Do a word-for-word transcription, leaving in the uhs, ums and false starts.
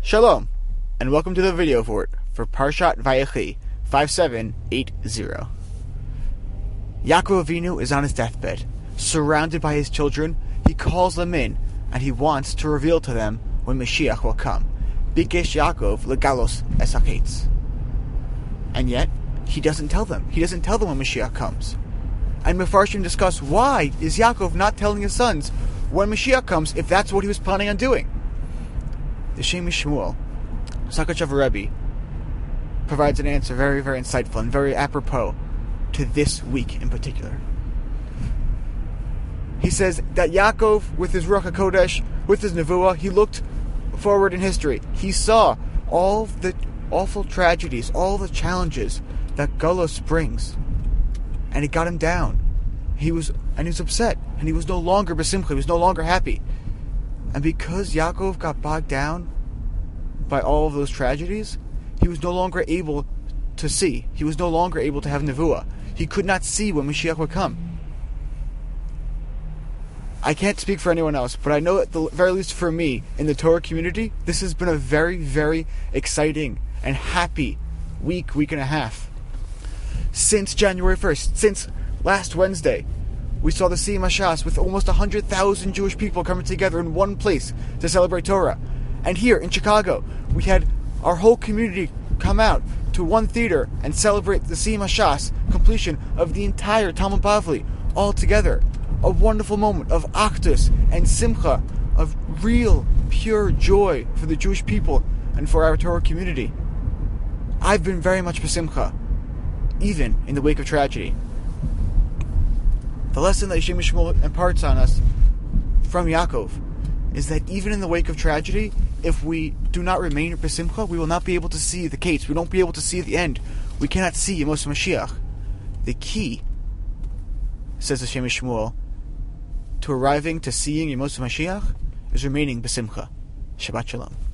Shalom, and welcome to the video for it for Parshat Vayechi five seven eight zero. Yaakov Avinu is on his deathbed, surrounded by his children. He calls them in, and he wants to reveal to them when Mashiach will come. Bikesh Yaakov legalos es hachetz. And yet, he doesn't tell them. He doesn't tell them when Mashiach comes. And Mefarshim discuss why is Yaakov not telling his sons when Mashiach comes if that's what he was planning on doing. The Shem Shmuel, Sakachav Rebbe, provides an answer very, very insightful and very apropos to this week in particular. He says that Yaakov, with his Ruach HaKodesh, with his Nevuah, he looked forward in history. He saw all the awful tragedies, all the challenges that Golos brings, and it got him down. He was, and he was upset, and he was no longer besimcha, he was no longer happy. And because Yaakov got bogged down by all of those tragedies, he was no longer able to see. He was no longer able to have Nevuah. He could not see when Mashiach would come. I can't speak for anyone else, but I know at the very least for me, in the Torah community, this has been a very, very exciting and happy week, week and a half. Since January first, since last Wednesday, we saw the Siyum HaShas with almost one hundred thousand Jewish people coming together in one place to celebrate Torah. And here in Chicago, we had our whole community come out to one theater and celebrate the Siyum HaShas completion of the entire Talmud Bavli all together. A wonderful moment of achdus and simcha, of real, pure joy for the Jewish people and for our Torah community. I've been very much besimcha, even in the wake of tragedy. The lesson that Shem Shmuel imparts on us from Yaakov is that even in the wake of tragedy, if we do not remain besimcha, we will not be able to see the gates. We won't be able to see the end. We cannot see Yemos Mashiach. The key, says the Shem Shmuel, to arriving to seeing Yemos Mashiach is remaining besimcha. Shabbat Shalom.